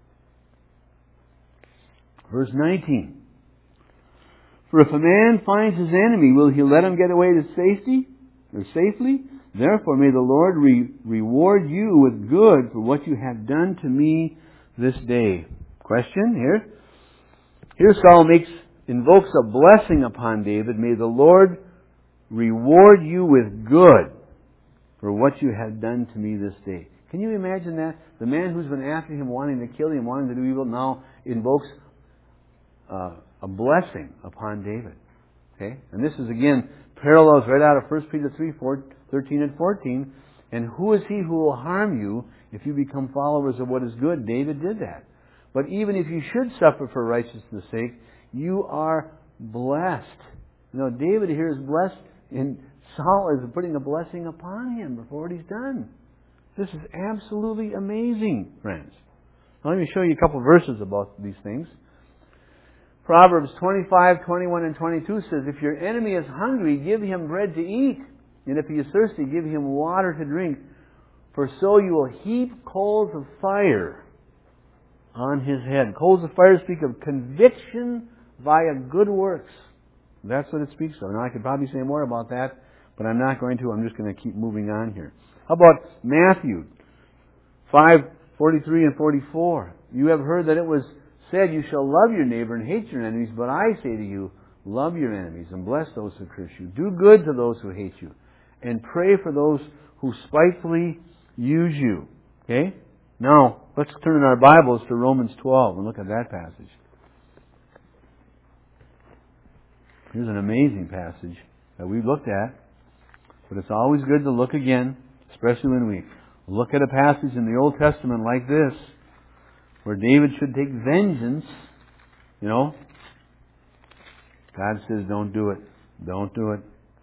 Verse nineteen. For if a man finds his enemy, will he let him get away to safety or safely? Therefore may the Lord re- reward you with good for what you have done to me this day. Question here. Here Saul makes invokes a blessing upon David. May the Lord reward you with good for what you have done to me this day. Can you imagine that? The man who's been after him, wanting to kill him, wanting to do evil, now invokes uh, a blessing upon David. Okay? And this is again parallels right out of First Peter three, four, thirteen and fourteen. And who is he who will harm you if you become followers of what is good? David did that. But even if you should suffer for righteousness' sake, you are blessed. You know, David here is blessed, and Saul is putting a blessing upon him for what he's done. This is absolutely amazing, friends. Now, let me show you a couple of verses about these things. Proverbs twenty-five, twenty-one, and twenty-two says, if your enemy is hungry, give him bread to eat. And if he is thirsty, give him water to drink. For so you will heap coals of fire on his head. Coals of fire speak of conviction via good works. That's what it speaks of. Now I could probably say more about that, but I'm not going to. I'm just going to keep moving on here. How about Matthew five, forty-three and forty-four? You have heard that it was said, you shall love your neighbor and hate your enemies, but I say to you, love your enemies and bless those who curse you. Do good to those who hate you, and pray for those who spitefully use you. Okay? Now, let's turn in our Bibles to Romans twelve and look at that passage. Here's an amazing passage that we've looked at, but it's always good to look again, especially when we look at a passage in the Old Testament like this, where David should take vengeance. You know, God says, don't do it. Don't do it.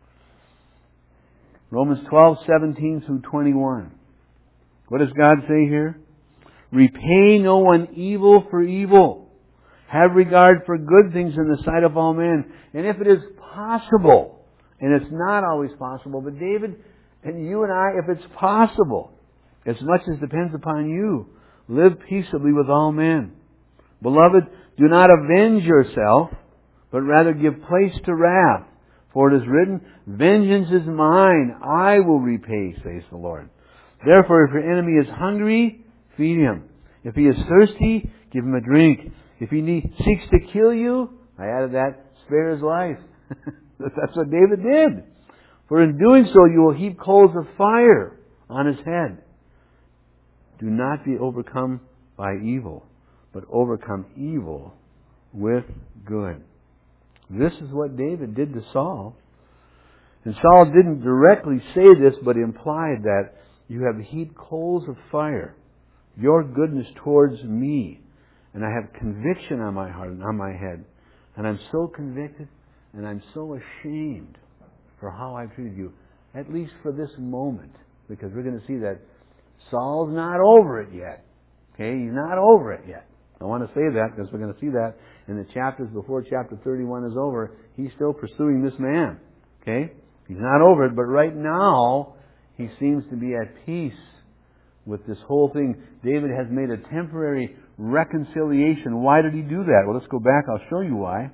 Romans twelve, seventeen through twenty-one. What does God say here? Repay no one evil for evil. Have regard for good things in the sight of all men. And if it is possible, and it's not always possible, but David and you and I, if it's possible, as much as depends upon you, live peaceably with all men. Beloved, do not avenge yourself, but rather give place to wrath. For it is written, vengeance is mine, I will repay, says the Lord. Therefore, if your enemy is hungry, feed him. If he is thirsty, give him a drink. If he need, seeks to kill you, I added that, spare his life. That's what David did. For in doing so, you will heap coals of fire on his head. Do not be overcome by evil, but overcome evil with good. This is what David did to Saul. And Saul didn't directly say this, but implied that you have heaped coals of fire, your goodness towards me. And I have conviction on my heart and on my head. And I'm so convicted and I'm so ashamed for how I've treated you, at least for this moment. Because we're going to see that Saul's not over it yet. Okay, he's not over it yet. I want to say that because we're going to see that in the chapters before chapter thirty-one is over. He's still pursuing this man. Okay, he's not over it, but right now he seems to be at peace with this whole thing. David has made a temporary reconciliation. Why did he do that? Well, let's go back. I'll show you why.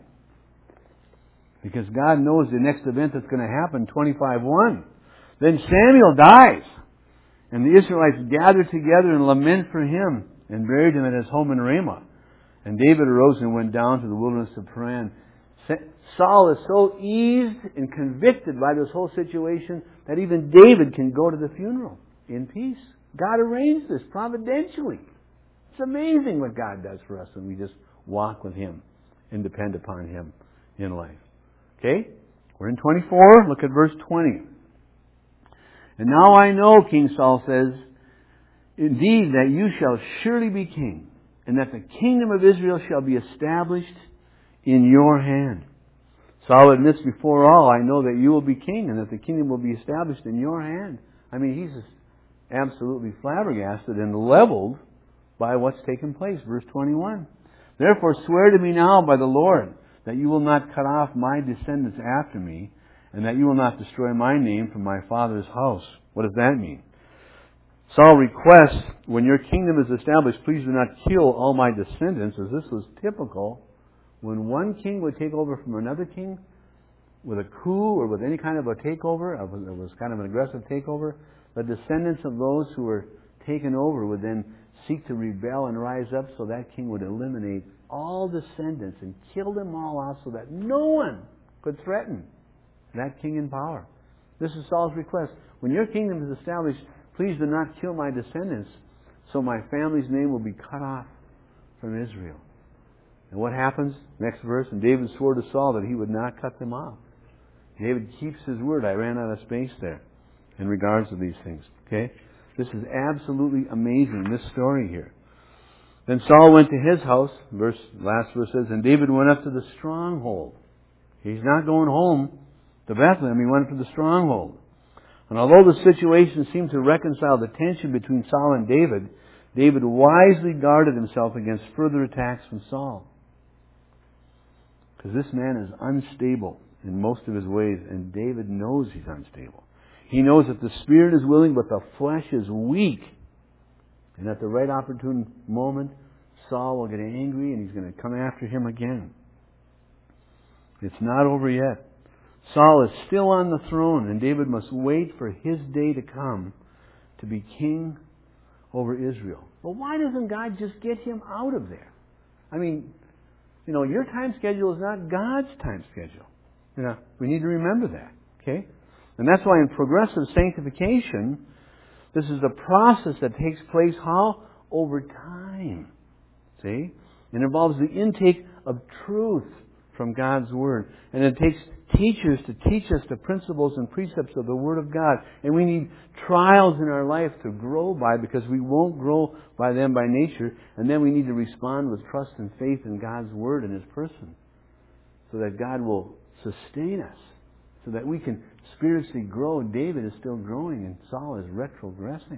Because God knows the next event that's going to happen, twenty-five one. Then Samuel dies. And the Israelites gathered together and lament for him and buried him at his home in Ramah. And David arose and went down to the wilderness of Paran. Saul is so eased and convicted by this whole situation that even David can go to the funeral in peace. God arranged this providentially. It's amazing what God does for us when we just walk with Him and depend upon Him in life. Okay? We're in twenty-four. Look at verse twenty. And now I know, King Saul says, indeed that you shall surely be king, and that the kingdom of Israel shall be established in your hand. Saul admits before all, I know that you will be king, and that the kingdom will be established in your hand. I mean, he's just absolutely flabbergasted and leveled by what's taken place. Verse twenty-one. Therefore swear to me now by the Lord that you will not cut off my descendants after me, and that you will not destroy my name from my father's house. What does that mean? Saul requests, when your kingdom is established, please do not kill all my descendants, as this was typical. When one king would take over from another king, with a coup or with any kind of a takeover, it was kind of an aggressive takeover, the descendants of those who were taken over would then seek to rebel and rise up, so that king would eliminate all descendants and kill them all out so that no one could threaten that king in power. This is Saul's request. When your kingdom is established, please do not kill my descendants, so my family's name will be cut off from Israel. And what happens? Next verse, and David swore to Saul that he would not cut them off. David keeps his word. I ran out of space there in regards to these things. Okay? This is absolutely amazing, this story here. Then Saul went to his house. Verse, last verse says, and David went up to the stronghold. He's not going home to Bethlehem. He went to the stronghold. And although the situation seemed to reconcile the tension between Saul and David, David wisely guarded himself against further attacks from Saul. Because this man is unstable in most of his ways, and David knows he's unstable. He knows that the spirit is willing, but the flesh is weak. And at the right opportune moment, Saul will get angry and he's going to come after him again. It's not over yet. Saul is still on the throne, and David must wait for his day to come to be king over Israel. Well, why doesn't God just get him out of there? I mean, you know, your time schedule is not God's time schedule. You know, we need to remember that. Okay? And that's why in progressive sanctification, this is a process that takes place how? Over time. See? It involves the intake of truth from God's Word. And it takes teachers to teach us the principles and precepts of the Word of God. And we need trials in our life to grow by, because we won't grow by them by nature. And then we need to respond with trust and faith in God's Word and His person, so that God will sustain us, so that we can spiritually grow. David is still growing and Saul is retrogressing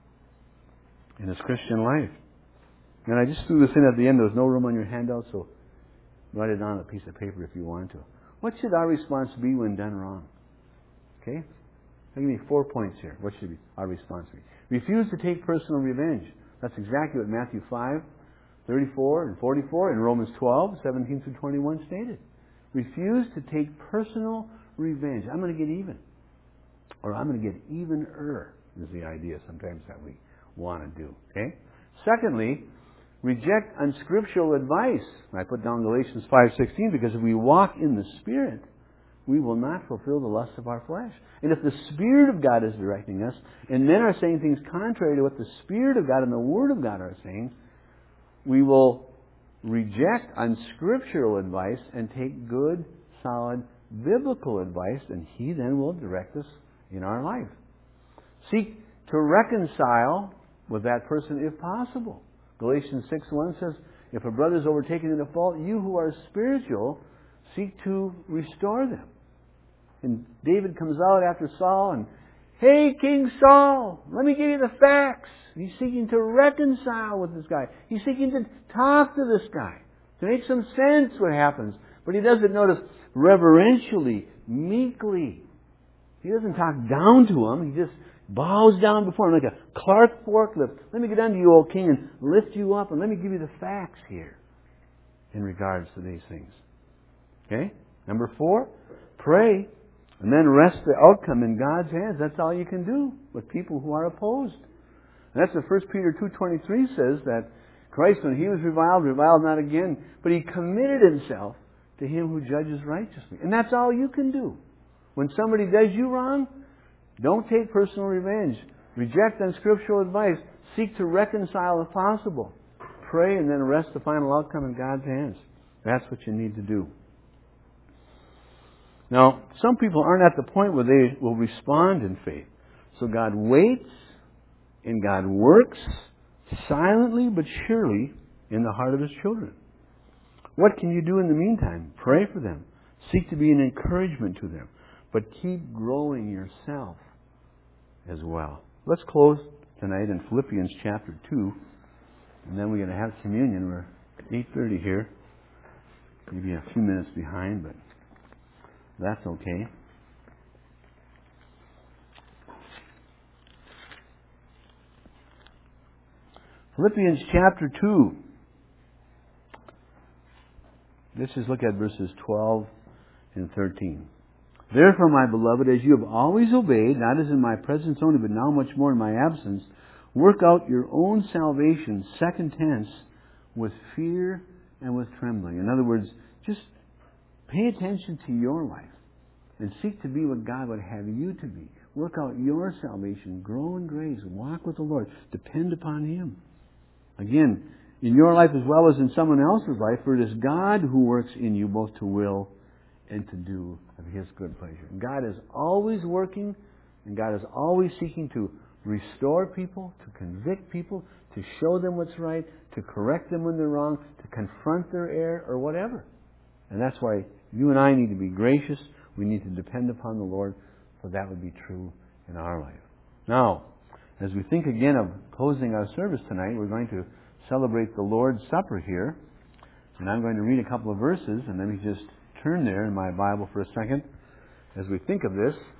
in his Christian life. And I just threw this in at the end. There's no room on your handout, so write it on a piece of paper if you want to. What should our response be when done wrong? Okay? I'll give you four points here. What should be our response be? Refuse to take personal revenge. That's exactly what Matthew five, thirty-four and forty-four and Romans twelve, seventeen through twenty-one stated. Refuse to take personal revenge. I'm going to get even. Or I'm going to get even-er is the idea sometimes that we want to do. Okay? Secondly, reject unscriptural advice. I put down Galatians five sixteen, because if we walk in the Spirit, we will not fulfill the lusts of our flesh. And if the Spirit of God is directing us, and men are saying things contrary to what the Spirit of God and the Word of God are saying, we will reject unscriptural advice and take good, solid, biblical advice, and He then will direct us in our life. Seek to reconcile with that person if possible. Galatians six one says, if a brother is overtaken in a fault, you who are spiritual, seek to restore them. And David comes out after Saul and, hey, King Saul, let me give you the facts. He's seeking to reconcile with this guy. He's seeking to talk to this guy, to make some sense what happens. But he does it, notice, reverentially, meekly. He doesn't talk down to him. He just bows down before him like a Clark forklift. Let me get down to you, old king, and lift you up, and let me give you the facts here in regards to these things. Okay? Number four, pray, and then rest the outcome in God's hands. That's all you can do with people who are opposed. And that's what First Peter two twenty-three says, that Christ, when He was reviled, reviled not again, but He committed Himself to Him who judges righteously. And that's all you can do. When somebody does you wrong, don't take personal revenge. Reject unscriptural advice. Seek to reconcile if possible. Pray and then rest the final outcome in God's hands. That's what you need to do. Now, some people aren't at the point where they will respond in faith. So God waits and God works silently but surely in the heart of His children. What can you do in the meantime? Pray for them. Seek to be an encouragement to them. But keep growing yourself as well. Let's close tonight in Philippians chapter two. And then we're going to have communion. We're eight thirty here. Maybe a few minutes behind, but that's okay. Philippians chapter two. Let's just look at verses twelve and thirteen. Therefore, my beloved, as you have always obeyed, not as in my presence only, but now much more in my absence, work out your own salvation, second tense, with fear and with trembling. In other words, just pay attention to your life and seek to be what God would have you to be. Work out your salvation, grow in grace, walk with the Lord, depend upon Him. Again, in your life as well as in someone else's life, for it is God who works in you both to will and to do of His good pleasure. God is always working, and God is always seeking to restore people, to convict people, to show them what's right, to correct them when they're wrong, to confront their error or whatever. And that's why you and I need to be gracious. We need to depend upon the Lord, for that would be true in our life. Now, as we think again of closing our service tonight, we're going to celebrate the Lord's Supper here. And I'm going to read a couple of verses, and let me just turn there in my Bible for a second as we think of this.